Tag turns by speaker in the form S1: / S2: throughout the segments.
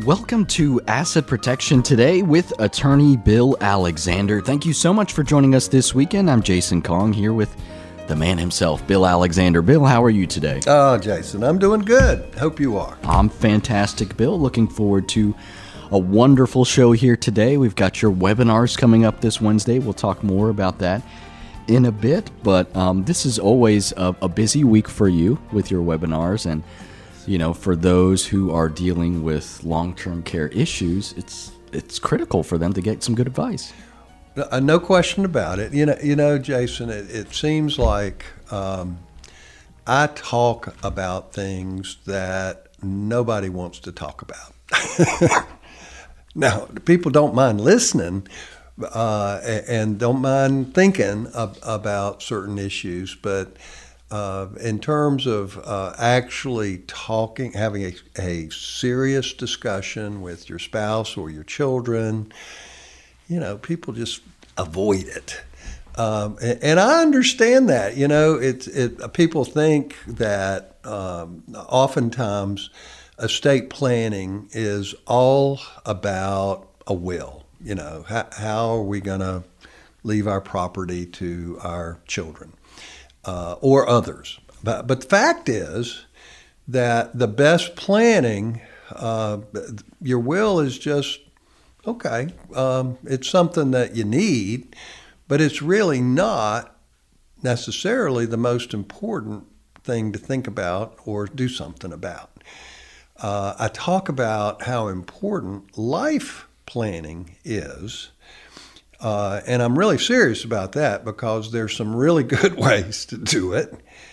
S1: Welcome to Asset Protection Today with attorney Bill Alexander. Thank you so much for joining us this weekend. I'm Jason Kong here with the man himself, Bill Alexander. Bill, how are you today?
S2: Oh, Jason, I'm doing good. Hope you are.
S1: I'm fantastic, Bill. Looking forward to a wonderful show here today. We've got your webinars coming up this Wednesday. We'll talk more about that in a bit, but this is always a busy week for you with your webinars, and you know, for those who are dealing with long-term care issues, it's critical for them to get some good advice.
S2: No question about it. You know, Jason, it seems like I talk about things that nobody wants to talk about. Now, people don't mind listening and don't mind thinking about certain issues, but in terms of actually talking, having a serious discussion with your spouse or your children, you know, people just avoid it. And I understand that. You know, people think that oftentimes estate planning is all about a will. You know, how are we going to leave our property to our children? Or others. But the fact is that the best planning, your will is just, okay, it's something that you need, but it's really not necessarily the most important thing to think about or do something about. I talk about how important life planning is. And I'm really serious about that because there's some really good ways to do it.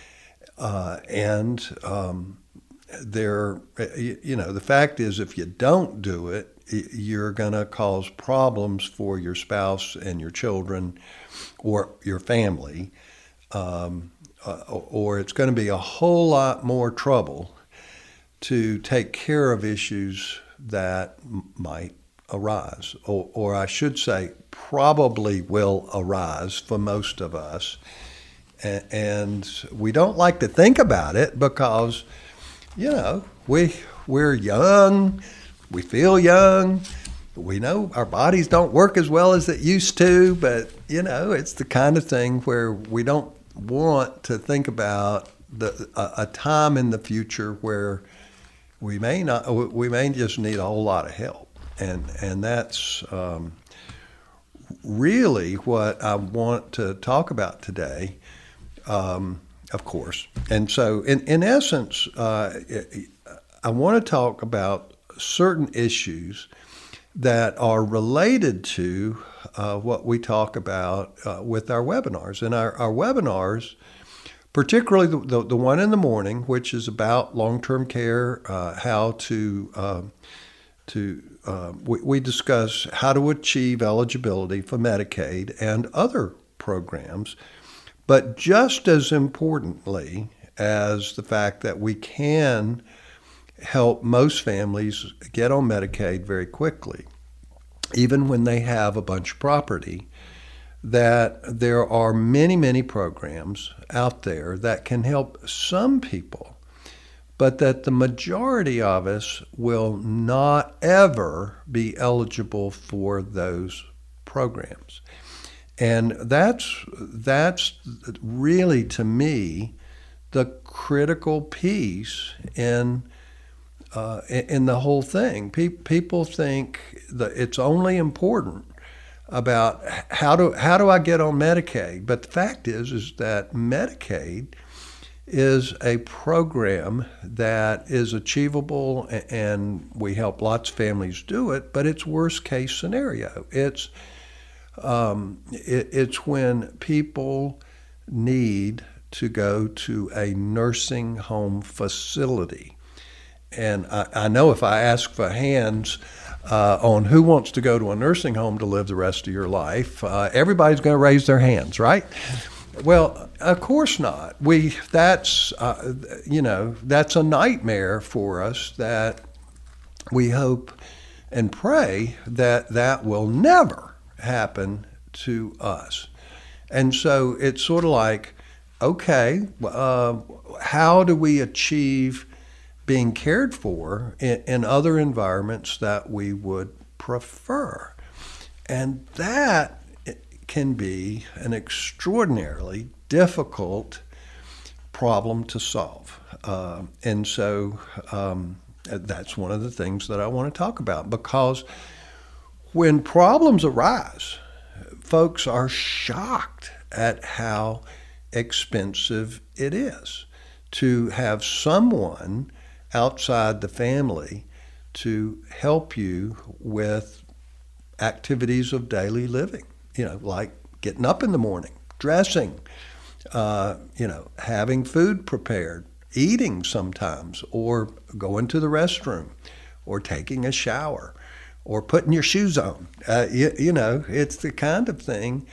S2: The fact is if you don't do it, you're going to cause problems for your spouse and your children or your family, or it's going to be a whole lot more trouble to take care of issues that might arise, or I should say probably will arise for most of us. And we don't like to think about it because, you know, we're young, we feel young, we know our bodies don't work as well as it used to, but, you know, it's the kind of thing where we don't want to think about a time in the future where we may just need a whole lot of help. And that's really what I want to talk about today, of course. And so in essence, I want to talk about certain issues that are related to what we talk about with our webinars. And our webinars, particularly the one in the morning, which is about long-term care, we discuss how to achieve eligibility for Medicaid and other programs, but just as importantly as the fact that we can help most families get on Medicaid very quickly, even when they have a bunch of property, that there are many, many programs out there that can help some people, but that the majority of us will not ever be eligible for those programs. And that's really, to me, the critical piece in the whole thing. People think that it's only important about how do I get on Medicaid, but the fact is that Medicaid is a program that is achievable, and we help lots of families do it, but it's worst case scenario. It's when people need to go to a nursing home facility. And I know if I ask for hands on who wants to go to a nursing home to live the rest of your life, everybody's going to raise their hands, right? Well, of course not. That's a nightmare for us that we hope and pray that will never happen to us. And so it's sort of like, okay, how do we achieve being cared for in other environments that we would prefer. And that can be an extraordinarily difficult problem to solve. And so that's one of the things that I want to talk about, because when problems arise, folks are shocked at how expensive it is to have someone outside the family to help you with activities of daily living, like getting up in the morning, dressing, having food prepared, eating sometimes, or going to the restroom, or taking a shower, or putting your shoes on. It's the kind of thing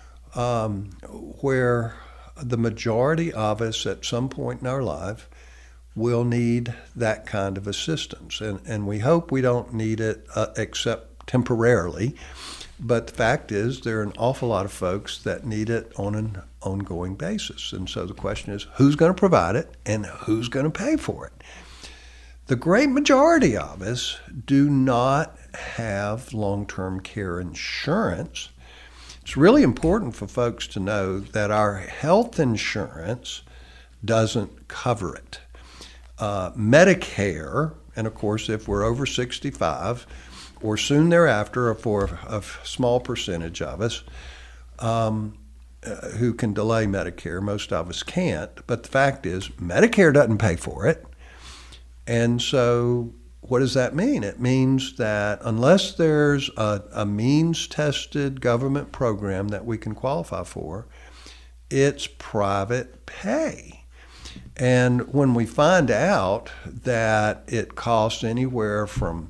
S2: where the majority of us at some point in our life will need that kind of assistance. And we hope we don't need it except temporarily. But the fact is, there are an awful lot of folks that need it on an ongoing basis. And so the question is, who's going to provide it and who's going to pay for it? The great majority of us do not have long-term care insurance. It's really important for folks to know that our health insurance doesn't cover it. Medicare, and of course, if we're over 65 or soon thereafter, for a small percentage of us who can delay Medicare, most of us can't. But the fact is, Medicare doesn't pay for it. And so what does that mean? It means that unless there's a means-tested government program that we can qualify for, it's private pay. And when we find out that it costs anywhere from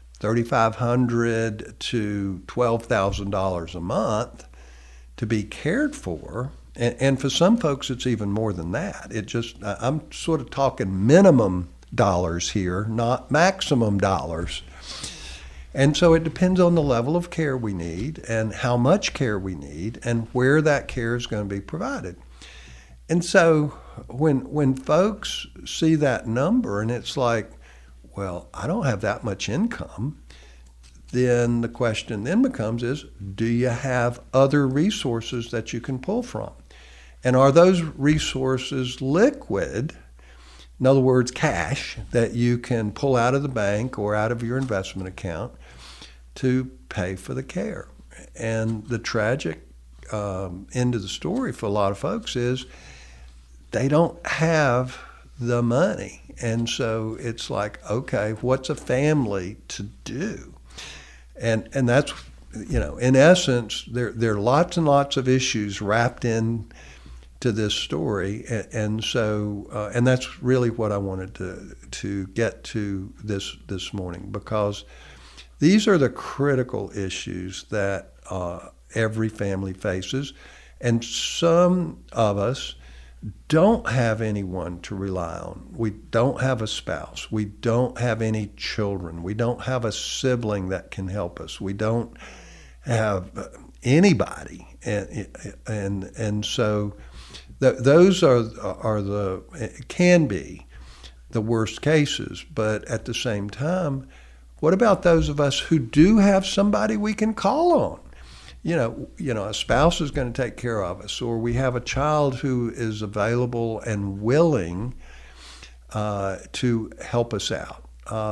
S2: $3,500 to $12,000 a month to be cared for, and for some folks it's even more than that. I'm sort of talking minimum dollars here, not maximum dollars. And so it depends on the level of care we need and how much care we need and where that care is going to be provided. And so when folks see that number and it's like, well, I don't have that much income, then the question then becomes is, do you have other resources that you can pull from? And are those resources liquid? In other words, cash that you can pull out of the bank or out of your investment account to pay for the care. And the tragic end of the story for a lot of folks is they don't have the money. And so it's like, okay, what's a family to do? And that's, in essence, there are lots and lots of issues wrapped in to this story, and so and that's really what I wanted to get to this morning, because these are the critical issues that every family faces, and some of us don't have anyone to rely on. We don't have a spouse. We don't have any children. We don't have a sibling that can help us. We don't have anybody, and so. Those can be the worst cases, but at the same time, what about those of us who do have somebody we can call on? A spouse is going to take care of us, or we have a child who is available and willing to help us out.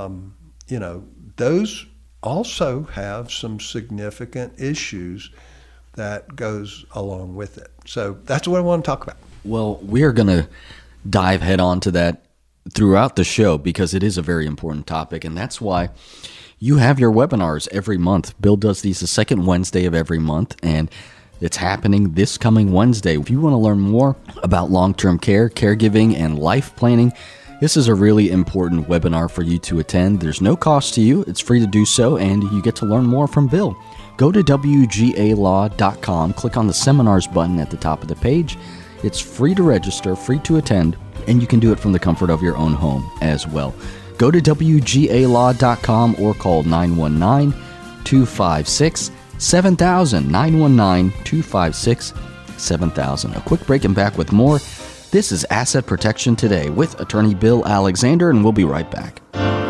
S2: Those also have some significant issues that goes along with it. So that's what I want to talk about.
S1: Well, we're going to dive head on to that throughout the show because it is a very important topic, and that's why you have your webinars every month. Bill does these the second Wednesday of every month, and it's happening this coming Wednesday. If you want to learn more about long-term care, caregiving, and life planning, this is a really important webinar for you to attend. There's no cost to you. It's free to do so, and you get to learn more from Bill. Go to WGALaw.com, click on the seminars button at the top of the page. It's free to register, free to attend, and you can do it from the comfort of your own home as well. Go to WGALaw.com or call 919-256-7000, 919-256-7000. A quick break and back with more. This is Asset Protection Today with attorney Bill Alexander, and we'll be right back.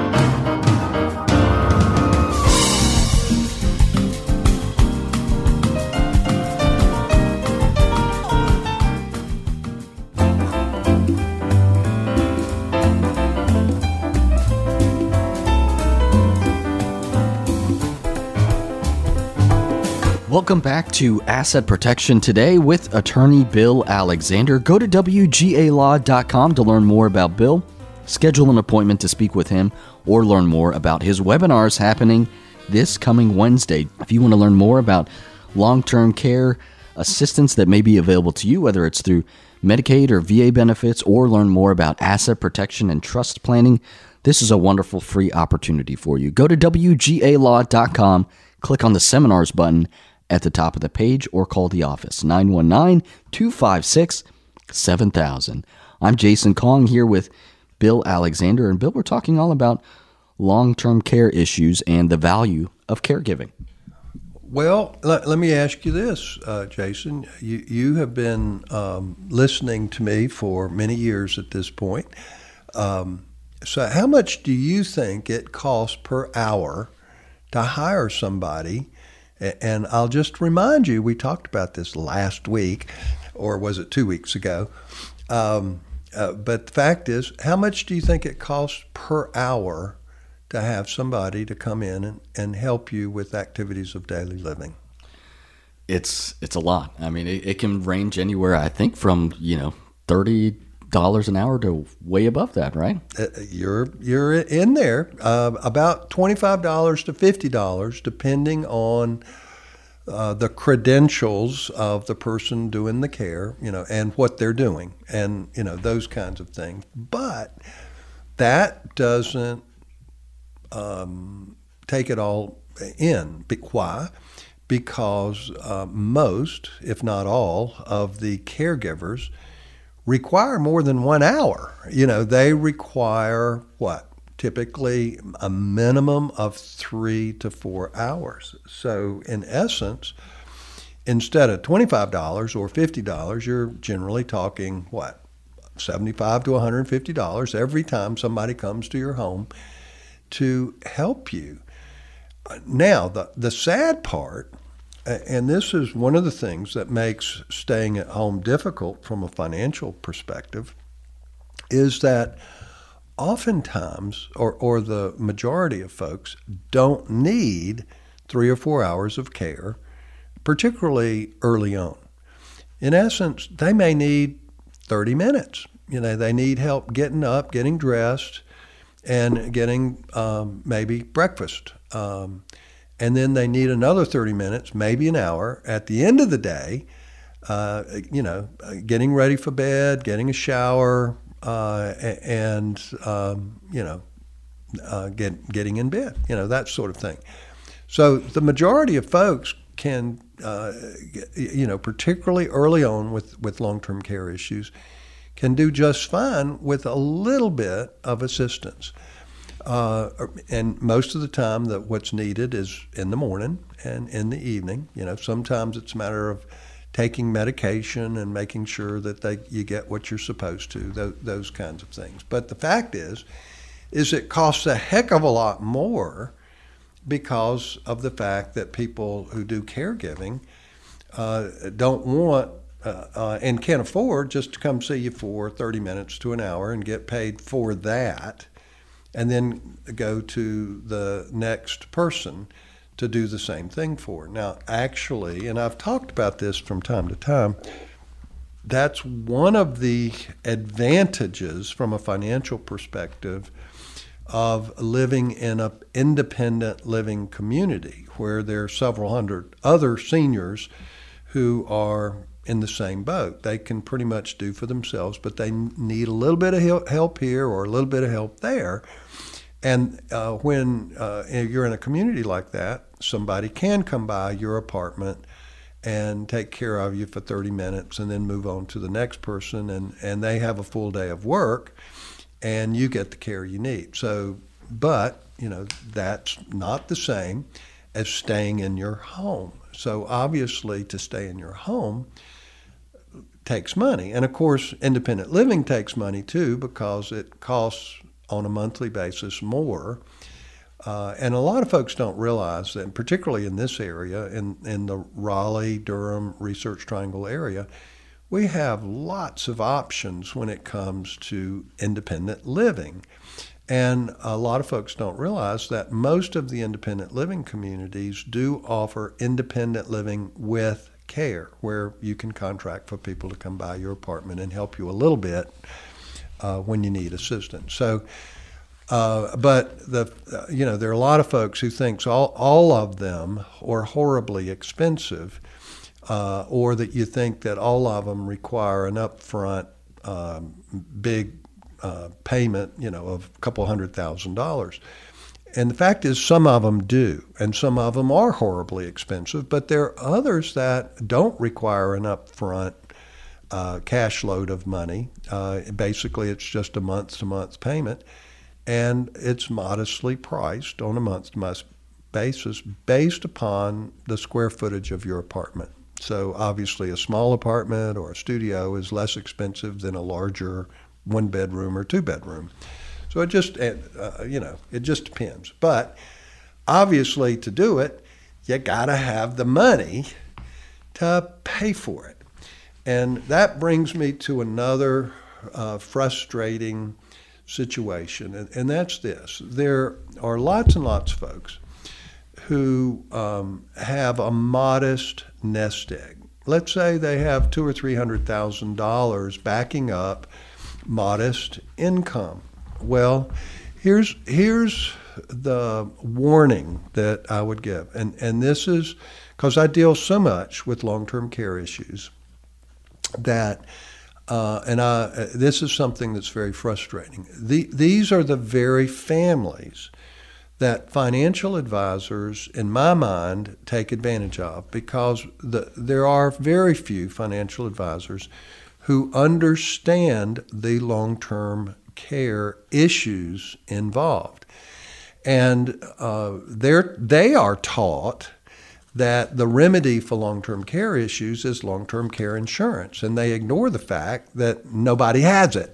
S1: Welcome back to Asset Protection Today with attorney Bill Alexander. Go to WGALaw.com to learn more about Bill, schedule an appointment to speak with him, or learn more about his webinars happening this coming Wednesday. If you want to learn more about long-term care assistance that may be available to you, whether it's through Medicaid or VA benefits, or learn more about asset protection and trust planning, this is a wonderful free opportunity for you. Go to WGALaw.com, click on the seminars button at the top of the page, or call the office, 919-256-7000. I'm Jason Kong here with Bill Alexander. And Bill, we're talking all about long-term care issues and the value of caregiving.
S2: Well, let me ask you this, Jason. You have been listening to me for many years at this point. So how much do you think it costs per hour to hire somebody? And I'll just remind you, we talked about this last week, or was it 2 weeks ago? But the fact is, how much do you think it costs per hour to have somebody to come in and help you with activities of daily living?
S1: It's a lot. I mean, it can range anywhere, I think, from, $30 an hour to way above that, right?
S2: You're in there. About $25 to $50, depending on the credentials of the person doing the care, and what they're doing, and those kinds of things. But that doesn't take it all in. Why? Because most, if not all, of the caregivers require more than 1 hour. They require typically a minimum of 3 to 4 hours. So in essence, instead of $25 or $50, you're generally talking $75 to $150 every time somebody comes to your home to help you. Now, the sad part, and this is one of the things that makes staying at home difficult from a financial perspective, is that oftentimes, or the majority of folks, don't need 3 or 4 hours of care, particularly early on. In essence, they may need 30 minutes. They need help getting up, getting dressed, and getting maybe breakfast. And then they need another 30 minutes, maybe an hour, at the end of the day, getting ready for bed, getting a shower, and getting in bed, that sort of thing. So the majority of folks can, particularly early on with long-term care issues, can do just fine with a little bit of assistance. And most of the time what's needed is in the morning and in the evening. Sometimes it's a matter of taking medication and making sure that you get what you're supposed to, those kinds of things. But the fact is it costs a heck of a lot more because of the fact that people who do caregiving don't want and can't afford just to come see you for 30 minutes to an hour and get paid for that, and then go to the next person to do the same thing for. Now, actually, and I've talked about this from time to time, that's one of the advantages from a financial perspective of living in an independent living community where there are several hundred other seniors who are in the same boat. They can pretty much do for themselves, but they need a little bit of help here or a little bit of help there. And when you're in a community like that, somebody can come by your apartment and take care of you for 30 minutes and then move on to the next person, and they have a full day of work and you get the care you need. So, but, that's not the same as staying in your home. So obviously to stay in your home, takes money. And of course, independent living takes money too, because it costs on a monthly basis more. And a lot of folks don't realize that, particularly in this area, in the Raleigh, Durham, Research Triangle area, we have lots of options when it comes to independent living. And a lot of folks don't realize that most of the independent living communities do offer independent living with care, where you can contract for people to come by your apartment and help you a little bit when you need assistance. So, but there are a lot of folks who think all of them are horribly expensive, or that you think that all of them require an upfront big payment, of a couple $100,000. And the fact is, some of them do, and some of them are horribly expensive, but there are others that don't require an upfront cash load of money. Basically, it's just a month-to-month payment, and it's modestly priced on a month-to-month basis based upon the square footage of your apartment. So obviously, a small apartment or a studio is less expensive than a larger one-bedroom or two-bedroom. So it just, it just depends. But obviously, to do it, you got to have the money to pay for it. And that brings me to another frustrating situation, and that's this. There are lots and lots of folks who have a modest nest egg. Let's say they have $200,000 or $300,000 backing up modest income. Well, here's the warning that I would give, and this is because I deal so much with long-term care issues that, this is something that's very frustrating. These are the very families that financial advisors, in my mind, take advantage of, because there are very few financial advisors who understand the long-term care issues involved. And they are taught that the remedy for long-term care issues is long-term care insurance, and they ignore the fact that nobody has it.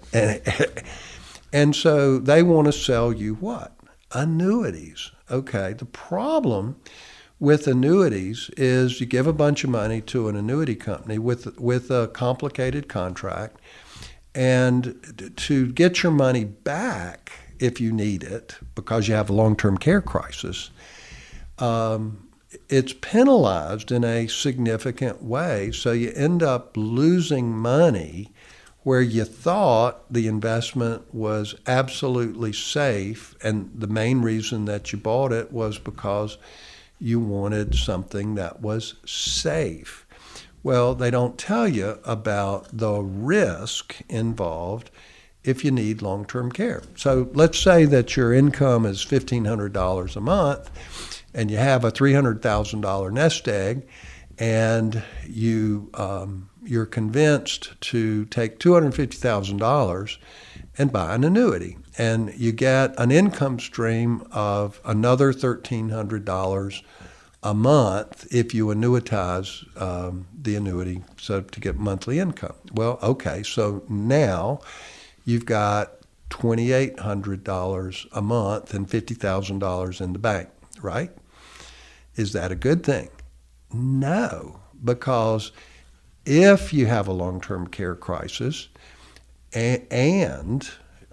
S2: And so they want to sell you what? Annuities. Okay, the problem with annuities is you give a bunch of money to an annuity company with a complicated contract, and to get your money back if you need it because you have a long-term care crisis, it's penalized in a significant way. So you end up losing money where you thought the investment was absolutely safe, and the main reason that you bought it was because you wanted something that was safe. Well, they don't tell you about the risk involved if you need long-term care. So let's say that your income is $1,500 a month and you have a $300,000 nest egg, and you're convinced to take $250,000 and buy an annuity. And you get an income stream of another $1,300 a month if you annuitize the annuity, so to get monthly income. Well, okay, so now you've got $2,800 a month and $50,000 in the bank, right? Is that a good thing? No, because if you have a long-term care crisis and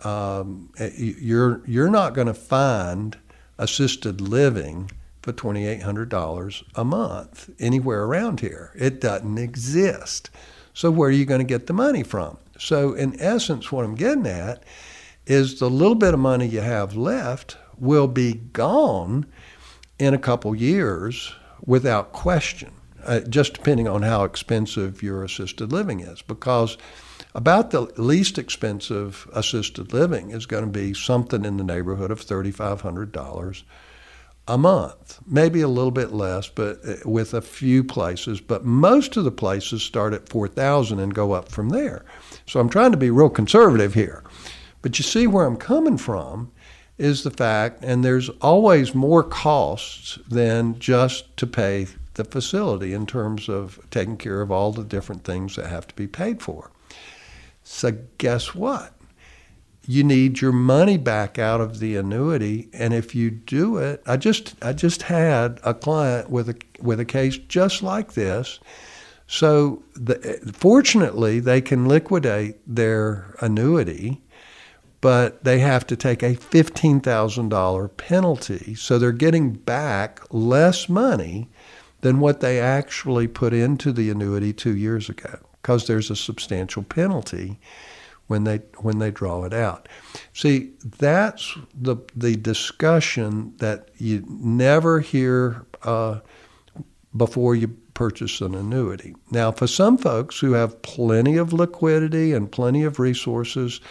S2: you're not going to find assisted living for $2,800 a month anywhere around here. It doesn't exist. So where are you going to get the money from? So in essence, what I'm getting at is the little bit of money you have left will be gone in a couple years without question, just depending on how expensive your assisted living is, because about the least expensive assisted living is going to be something in the neighborhood of $3,500 a month, maybe a little bit less, but with a few places. But most of the places start at $4,000 and go up from there. So I'm trying to be real conservative here. But you see where I'm coming from is the fact, and there's always more costs than just to pay the facility in terms of taking care of all the different things that have to be paid for. So guess what? You need your money back out of the annuity, and if you do it, I just had a client with a case just like this. So fortunately, they can liquidate their annuity, but they have to take a $15,000 penalty. So they're getting back less money than what they actually put into the annuity 2 years ago, because there's a substantial penalty when they draw it out. See, that's the discussion that you never hear before you purchase an annuity. Now, for some folks who have plenty of liquidity and plenty of resources,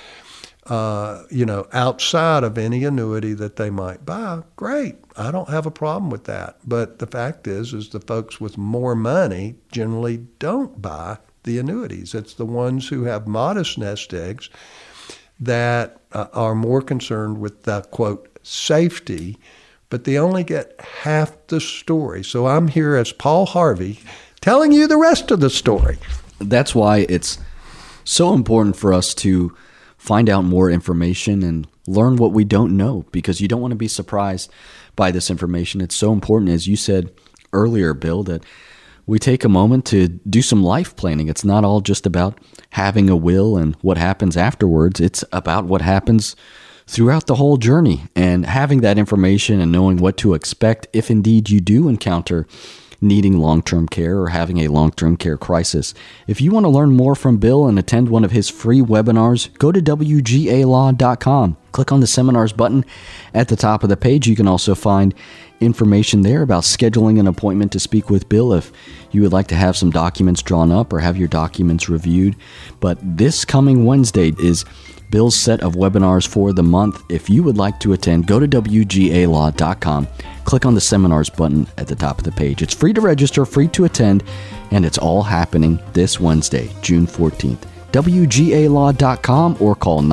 S2: outside of any annuity that they might buy, great. I don't have a problem with that. But the fact is the folks with more money generally don't buy the annuities. It's the ones who have modest nest eggs that are more concerned with the, quote, safety, but they only get half the story. So I'm here as Paul Harvey telling you the rest of the story.
S1: That's why it's so important for us to find out more information and learn what we don't know, because you don't want to be surprised by this information. It's so important, as you said earlier, Bill, that we take a moment to do some life planning. It's not all just about having a will and what happens afterwards. It's about what happens throughout the whole journey, and having that information and knowing what to expect if indeed you do encounter needing long-term care or having a long-term care crisis. If you want to learn more from Bill and attend one of his free webinars, go to WGALaw.com. Click on the seminars button at the top of the page. You can also find information there about scheduling an appointment to speak with Bill if you would like to have some documents drawn up or have your documents reviewed. But this coming Wednesday is Bill's set of webinars for the month. If you would like to attend, go to WGALaw.com. Click on the seminars button at the top of the page. It's free to register, free to attend, and it's all happening this Wednesday, June 14th. WGALaw.com or call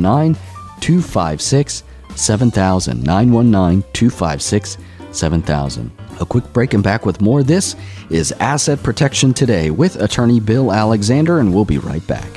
S1: 919-256-7000. 919-256-7000. A quick break and back with more. This is Asset Protection Today with attorney Bill Alexander, and we'll be right back.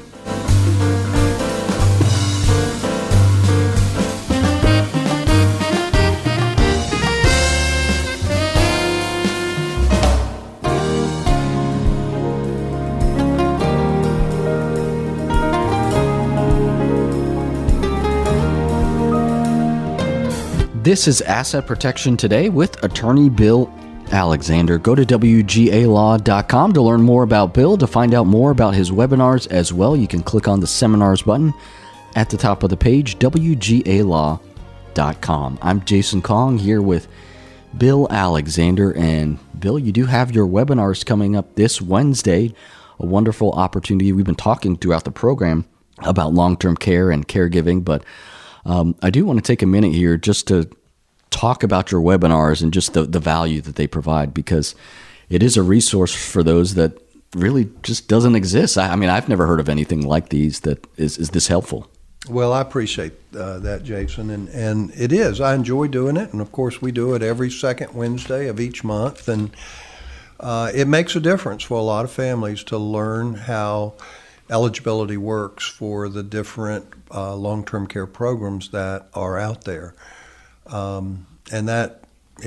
S1: This is Asset Protection Today with attorney Bill Alexander. Go to WGALaw.com to learn more about Bill, to find out more about his webinars as well. You can click on the seminars button at the top of the page, WGALaw.com. I'm Jason Kong here with Bill Alexander. And Bill, you do have your webinars coming up this Wednesday, a wonderful opportunity. We've been talking throughout the program about long-term care and caregiving, but I do want to take a minute here just to talk about your webinars and just the value that they provide, because it is a resource for those that really just doesn't exist. I mean, I've never heard of anything like these that is this helpful.
S2: Well, I appreciate that, Jason, and it is. I enjoy doing it, and of course we do it every second Wednesday of each month, and it makes a difference for a lot of families to learn how eligibility works for the different long-term care programs that are out there. And that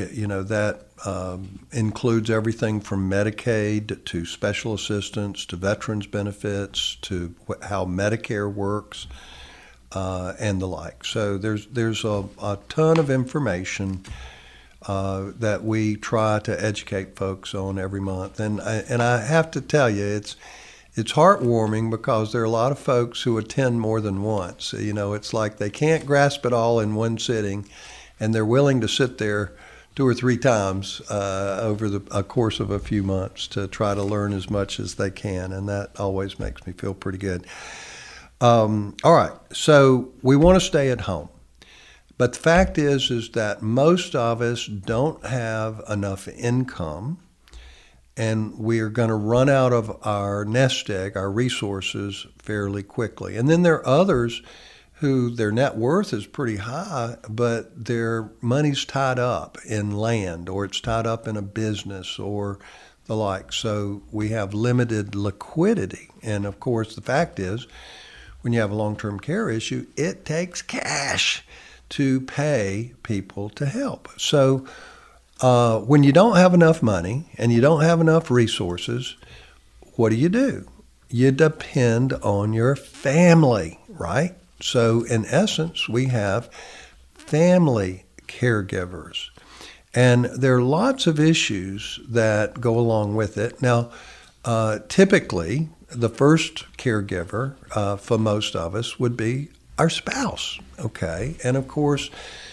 S2: includes everything from Medicaid to special assistance to veterans benefits to how Medicare works and the like. So there's a ton of information that we try to educate folks on every month. And I have to tell you, it's heartwarming because there are a lot of folks who attend more than once. You know, it's like they can't grasp it all in one sitting, and they're willing to sit there 2 or 3 times over a course of a few months to try to learn as much as they can, and that always makes me feel pretty good. All right, so we want to stay at home. But the fact is that most of us don't have enough income, and we are going to run out of our nest egg, our resources, fairly quickly. And then there are others who their net worth is pretty high, but their money's tied up in land or it's tied up in a business or the like. So we have limited liquidity. And of course, the fact is, when you have a long-term care issue, it takes cash to pay people to help. So when you don't have enough money and you don't have enough resources, what do? You depend on your family, right? So in essence, we have family caregivers. And there are lots of issues that go along with it. Now, typically, the first caregiver for most of us would be our spouse, okay? And of course,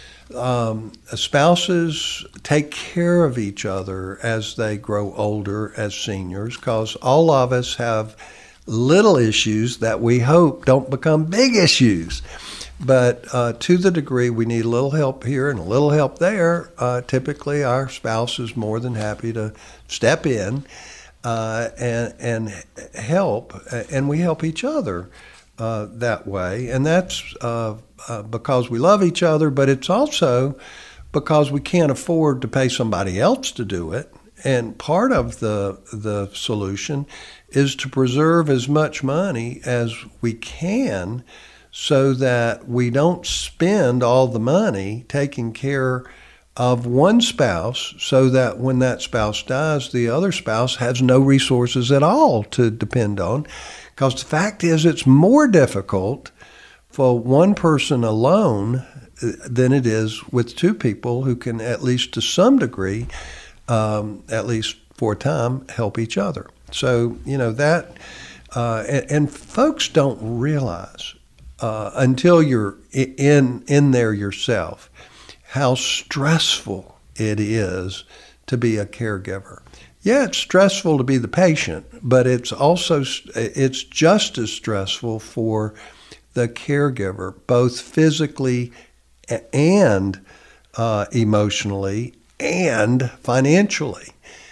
S2: spouses take care of each other as they grow older as seniors, because all of us have little issues that we hope don't become big issues. But to the degree we need a little help here and a little help there, typically our spouse is more than happy to step in and help, and we help each other that way. And that's because we love each other, but it's also because we can't afford to pay somebody else to do it. And part of the solution is to preserve as much money as we can so that we don't spend all the money taking care of one spouse, so that when that spouse dies, the other spouse has no resources at all to depend on. Because the fact is, it's more difficult for one person alone than it is with two people who can, at least to some degree, at least for a time, help each other. So, that, and folks don't realize until you're in there yourself how stressful it is to be a caregiver. Yeah, it's stressful to be the patient, but it's just as stressful for the caregiver, both physically and emotionally and financially.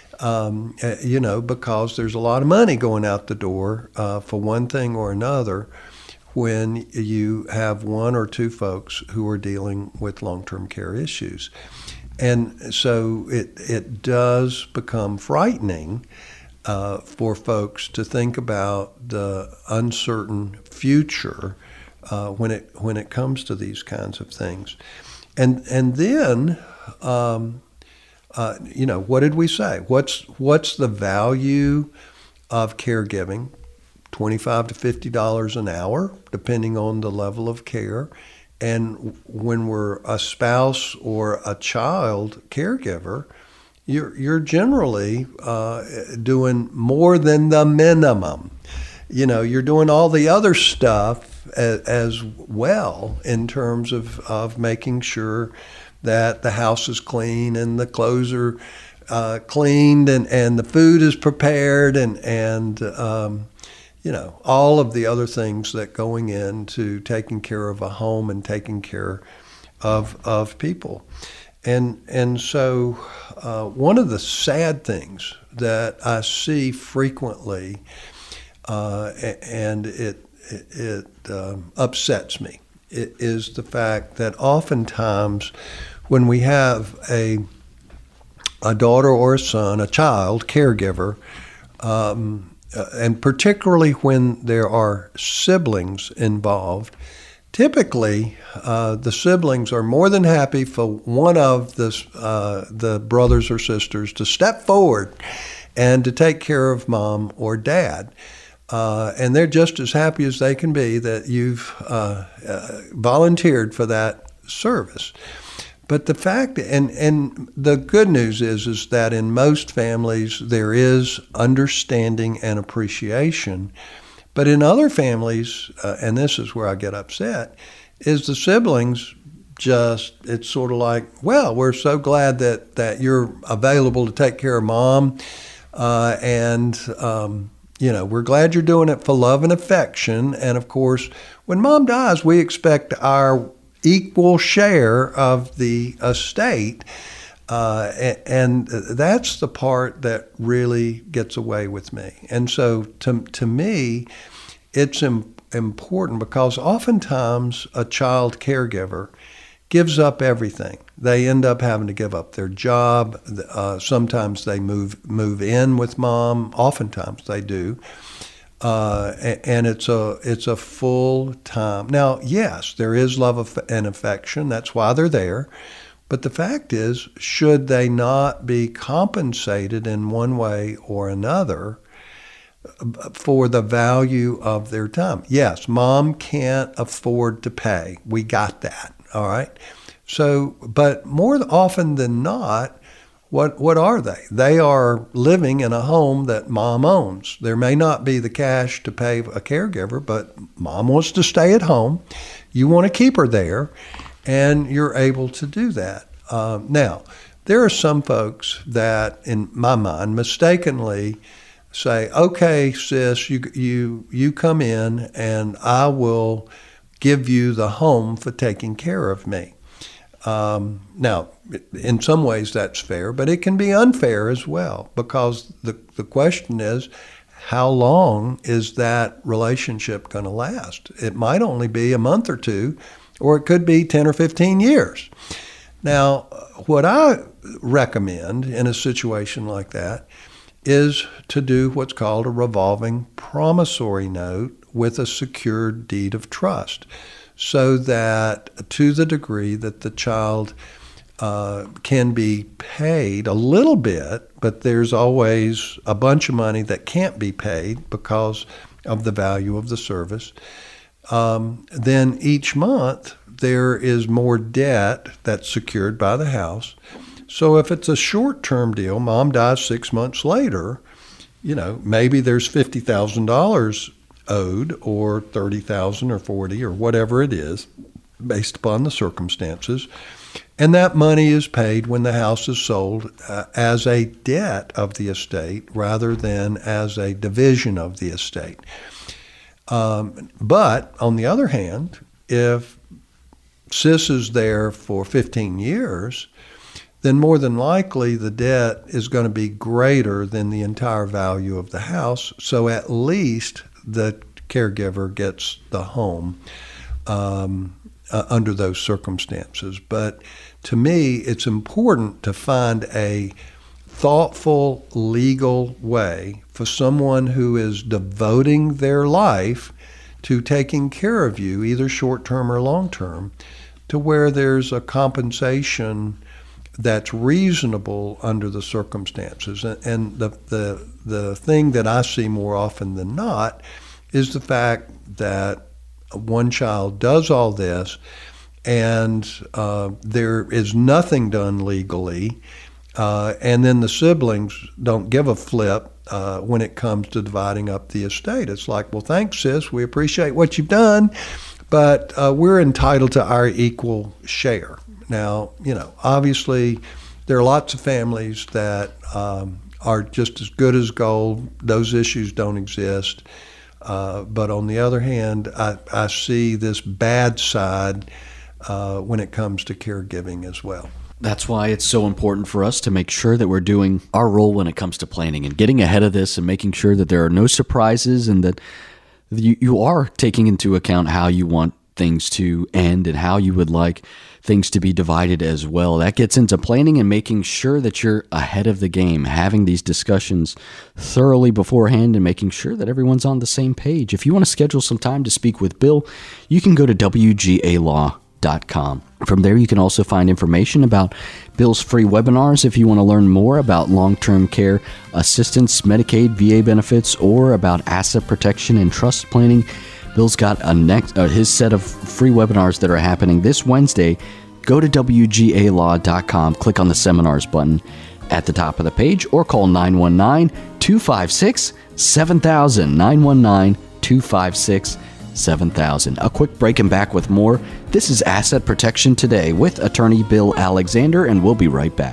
S2: Because there's a lot of money going out the door for one thing or another when you have one or two folks who are dealing with long-term care issues. And so it does become frightening for folks to think about the uncertain future when it comes to these kinds of things. And then what did we say? What's the value of caregiving? $25 to $50 an hour, depending on the level of care. And when we're a spouse or a child caregiver, you're generally doing more than the minimum. You're doing all the other stuff as well in terms of making sure that the house is clean and the clothes are cleaned and the food is prepared and all of the other things that going into taking care of a home and taking care of people. And so one of the sad things that I see frequently, and it upsets me, is the fact that oftentimes when we have a daughter or a son, a child caregiver, and particularly when there are siblings involved, typically the siblings are more than happy for one of the brothers or sisters to step forward and to take care of mom or dad. And they're just as happy as they can be that you've volunteered for that service. But the fact, and the good news is that in most families there is understanding and appreciation. But in other families, and this is where I get upset, is the siblings it's sort of like, well, we're so glad that you're available to take care of mom, and we're glad you're doing it for love and affection. And of course, when mom dies, we expect our equal share of the estate, and that's the part that really gets away with me. And so to me, it's important because oftentimes a child caregiver gives up everything. They end up having to give up their job. Sometimes they move in with mom. Oftentimes they do. And it's a full time. Now, yes, there is love and affection. That's why they're there. But the fact is, should they not be compensated in one way or another for the value of their time? Yes, mom can't afford to pay. We got that. All right. So, but more often than not, what are they? They are living in a home that mom owns. There may not be the cash to pay a caregiver, but mom wants to stay at home. You want to keep her there, and you're able to do that. Now, there are some folks that, in my mind, mistakenly say, "Okay, sis, you come in, and I will give you the home for taking care of me." Now, in some ways that's fair, but it can be unfair as well, because the question is, how long is that relationship going to last? It might only be a month or two, or it could be 10 or 15 years. Now, what I recommend in a situation like that is to do what's called a revolving promissory note with a secured deed of trust, so that to the degree that the child can be paid a little bit, but there's always a bunch of money that can't be paid because of the value of the service, then each month there is more debt that's secured by the house. So if it's a short-term deal, mom dies 6 months later, maybe there's $50,000 owed, or $30,000 or $40,000 or whatever it is, based upon the circumstances. And that money is paid when the house is sold as a debt of the estate rather than as a division of the estate. But on the other hand, if sis is there for 15 years, then more than likely the debt is going to be greater than the entire value of the house. So at least the caregiver gets the home under those circumstances. But to me, it's important to find a thoughtful legal way for someone who is devoting their life to taking care of you, either short-term or long-term, to where there's a compensation that's reasonable under the circumstances. And the thing that I see more often than not is the fact that one child does all this and there is nothing done legally, and then the siblings don't give a flip when it comes to dividing up the estate. It's like, well, thanks, sis, we appreciate what you've done, but we're entitled to our equal share. Now, obviously there are lots of families that are just as good as gold. Those issues don't exist. But on the other hand, I see this bad side when it comes to caregiving as well.
S1: That's why it's so important for us to make sure that we're doing our role when it comes to planning and getting ahead of this and making sure that there are no surprises and that you are taking into account how you want things to end and how you would like things to be divided as well. That gets into planning and making sure that you're ahead of the game, having these discussions thoroughly beforehand and making sure that everyone's on the same page. If you want to schedule some time to speak with Bill, you can go to WGALaw.com. From there, you can also find information about Bill's free webinars if you want to learn more about long-term care assistance, Medicaid, VA benefits, or about asset protection and trust planning. Bill's got his set of free webinars that are happening this Wednesday. Go to WGALaw.com, click on the seminars button at the top of the page, or call 919-256-7000, 919-256-7000. A quick break and back with more. This is Asset Protection Today with attorney Bill Alexander, and we'll be right back.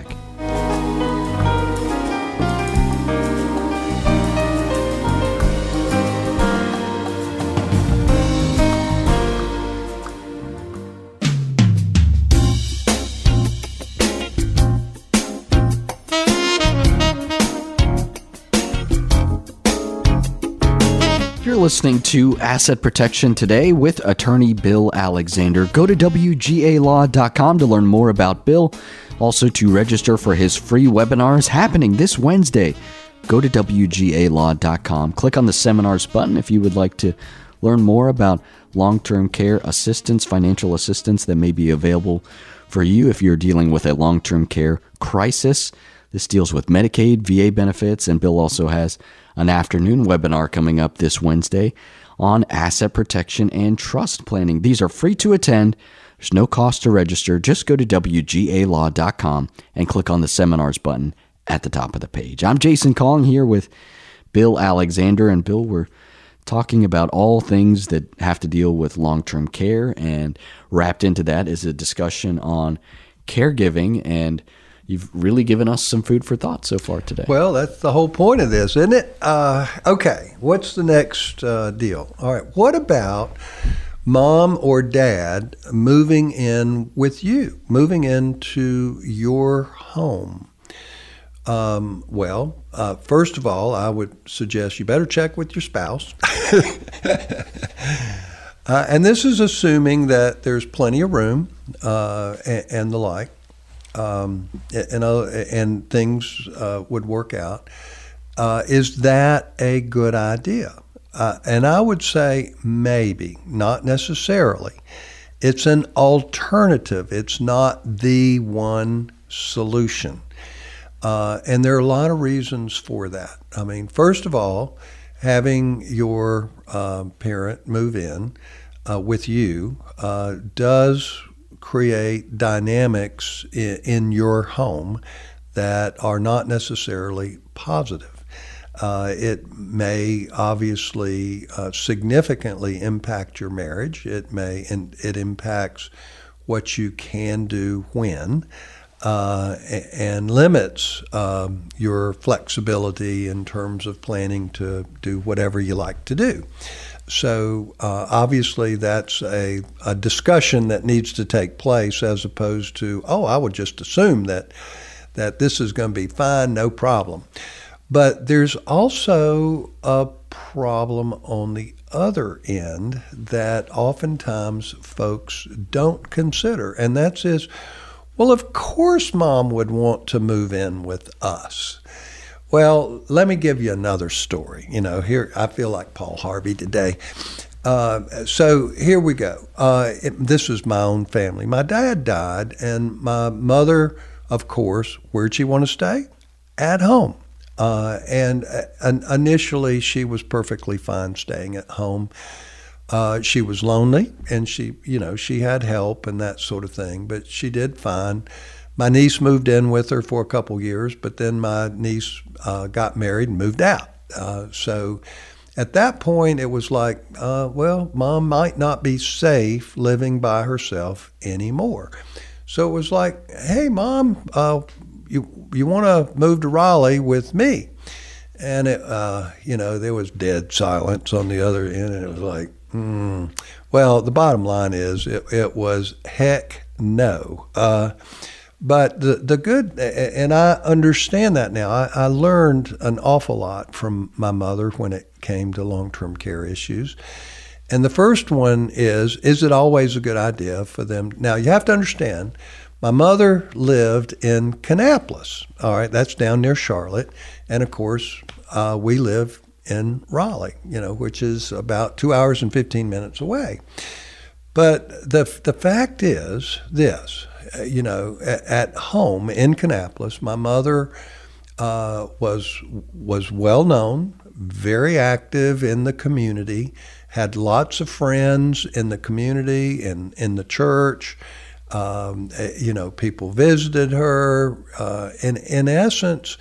S1: You're listening to Asset Protection Today with attorney Bill Alexander. Go to WGALaw.com to learn more about Bill. Also to register for his free webinars happening this Wednesday. Go to WGALaw.com. Click on the seminars button if you would like to learn more about long-term care assistance, financial assistance that may be available for you if you're dealing with a long-term care crisis. This deals with Medicaid, VA benefits, and Bill also has an afternoon webinar coming up this Wednesday on asset protection and trust planning. These are free to attend. There's no cost to register. Just go to WGALaw.com and click on the seminars button at the top of the page. I'm Jason Calling here with Bill Alexander. And Bill, we're talking about all things that have to deal with long-term care, and wrapped into that is a discussion on caregiving, and you've really given us some food for thought so far today.
S2: Well, that's the whole point of this, isn't it? Okay, what's the next deal? All right, what about mom or dad moving in with you, moving into your home? First of all, I would suggest you better check with your spouse. And this is assuming that there's plenty of room and the like. And things would work out. Is that a good idea? And I would say maybe, not necessarily. It's an alternative. It's not the one solution. And there are a lot of reasons for that. I mean, first of all, having your parent move in with you does create dynamics in your home that are not necessarily positive. It may obviously significantly impact your marriage. It impacts what you can do when, and limits your flexibility in terms of planning to do whatever you like to do. So obviously that's a discussion that needs to take place, as opposed to, I would just assume that this is going to be fine, no problem. But there's also a problem on the other end that oftentimes folks don't consider, and that's well, of course Mom would want to move in with us. Well, let me give you another story. Here I feel like Paul Harvey today. So here we go. This is my own family. My dad died, and my mother, of course, where'd she want to stay? At home. And initially, she was perfectly fine staying at home. She was lonely, and she had help and that sort of thing, but she did fine. My niece moved in with her for a couple years, but then my niece got married and moved out. So at that point, it was like, Mom might not be safe living by herself anymore. So it was like, hey, Mom, you want to move to Raleigh with me? And there was dead silence on the other end, and it was like, Well, the bottom line is it was heck no. But the good, and I understand that now. I learned an awful lot from my mother when it came to long-term care issues. And the first one is it always a good idea for them? Now, you have to understand, my mother lived in Kannapolis. All right, that's down near Charlotte. And, of course, we live in Raleigh, which is about 2 hours and 15 minutes away. But the fact is this. At home in Kannapolis, my mother was well known, very active in the community, had lots of friends in the community and in the church. People visited her. In essence,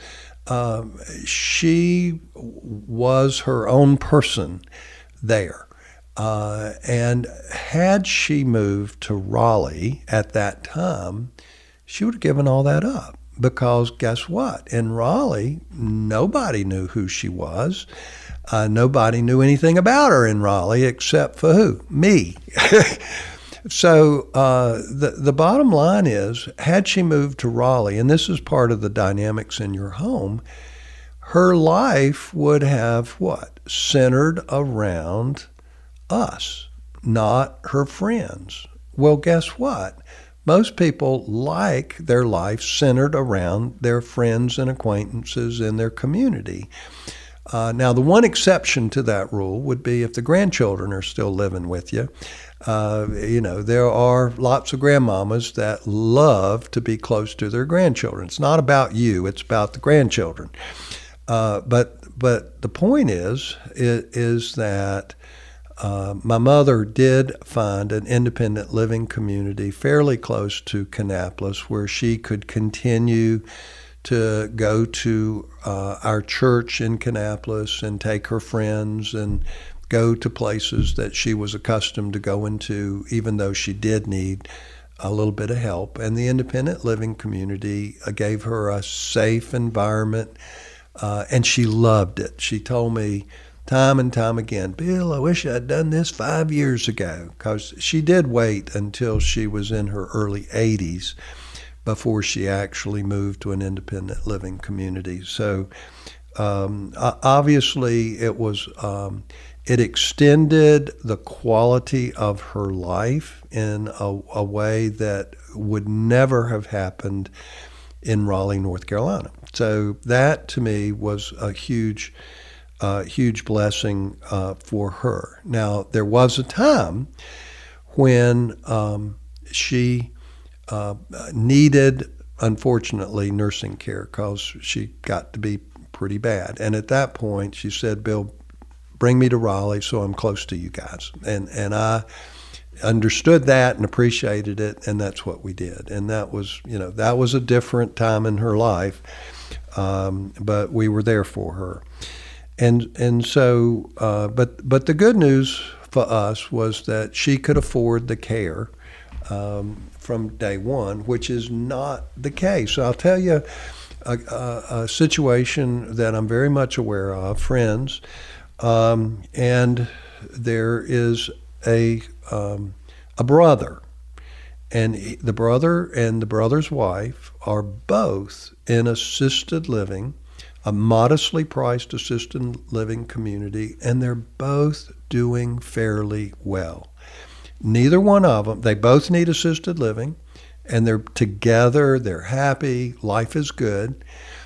S2: she was her own person there. And had she moved to Raleigh at that time, she would have given all that up, because guess what? In Raleigh, nobody knew who she was. Nobody knew anything about her in Raleigh except for who? Me. So the bottom line is, had she moved to Raleigh, and this is part of the dynamics in your home, her life would have what? Centered around us, not her friends. Well, guess what? Most people like their life centered around their friends and acquaintances in their community. Now, the one exception to that rule would be if the grandchildren are still living with you. There are lots of grandmamas that love to be close to their grandchildren. It's not about you, it's about the grandchildren. But the point is that my mother did find an independent living community fairly close to Kannapolis where she could continue to go to our church in Kannapolis and take her friends and go to places that she was accustomed to going to, even though she did need a little bit of help. And the independent living community gave her a safe environment, and she loved it. She told me time and time again, Bill, I wish I'd done this 5 years ago, because she did wait until she was in her early 80s before she actually moved to an independent living community. So obviously it extended the quality of her life in a way that would never have happened in Raleigh, North Carolina. So that to me was a huge blessing for her. Now, there was a time when she needed, unfortunately, nursing care because she got to be pretty bad. And at that point, she said, Bill, bring me to Raleigh so I'm close to you guys. And I understood that and appreciated it, and that's what we did. And that was a different time in her life, but we were there for her. And so, but the good news for us was that she could afford the care from day one, which is not the case. I'll tell you a situation that I'm very much aware of, friends, and there is a brother, and the brother and the brother's wife are both in assisted living, a modestly priced assisted living community, and they're both doing fairly well. Neither one of them, they both need assisted living, and they're together, they're happy, life is good.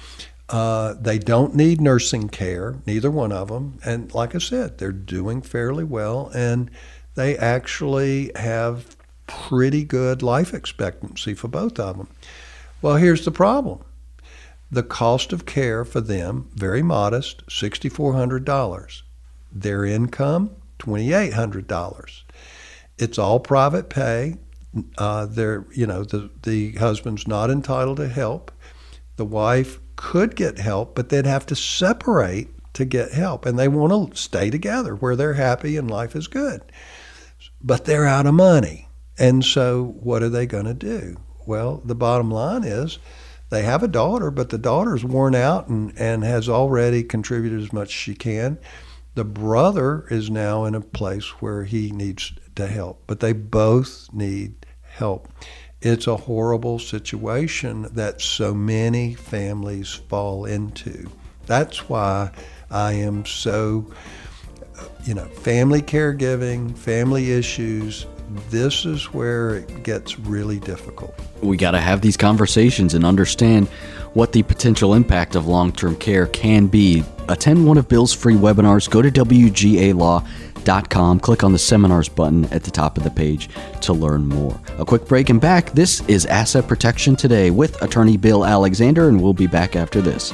S2: They don't need nursing care, neither one of them. And like I said, they're doing fairly well, and they actually have pretty good life expectancy for both of them. Well, here's the problem. The cost of care for them, very modest, $6,400. Their income, $2,800. It's all private pay. The husband's not entitled to help. The wife could get help, but they'd have to separate to get help. And they want to stay together where they're happy and life is good. But they're out of money. And so what are they going to do? Well, the bottom line is they have a daughter, but the daughter's worn out and has already contributed as much as she can. The brother is now in a place where he needs to help, but they both need help. It's a horrible situation that so many families fall into. That's why I am so, family caregiving, family issues, this is where it gets really difficult.
S1: We got to have these conversations and understand what the potential impact of long-term care can be. Attend one of Bill's free webinars. Go to WGALaw.com. Click on the seminars button at the top of the page to learn more. A quick break and back. This is Asset Protection Today with attorney Bill Alexander, and we'll be back after this.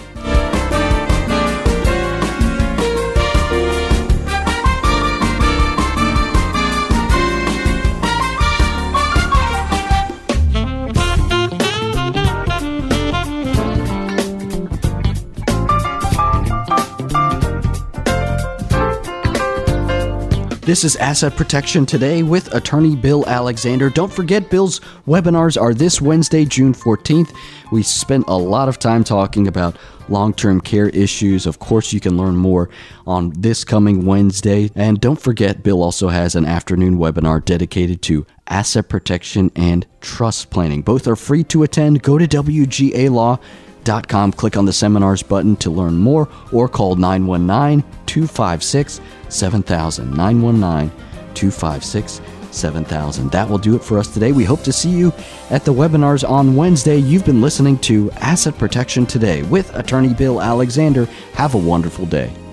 S1: This is Asset Protection Today with attorney Bill Alexander. Don't forget, Bill's webinars are this Wednesday, June 14th. We spent a lot of time talking about long-term care issues. Of course, you can learn more on this coming Wednesday. And don't forget, Bill also has an afternoon webinar dedicated to asset protection and trust planning. Both are free to attend. Go to WGALaw.com assetprotect.com. Click on the seminars button to learn more or call 919-256-7000. 919-256-7000. That will do it for us today. We hope to see you at the webinars on Wednesday. You've been listening to Asset Protection Today with Attorney Bill Alexander. Have a wonderful day.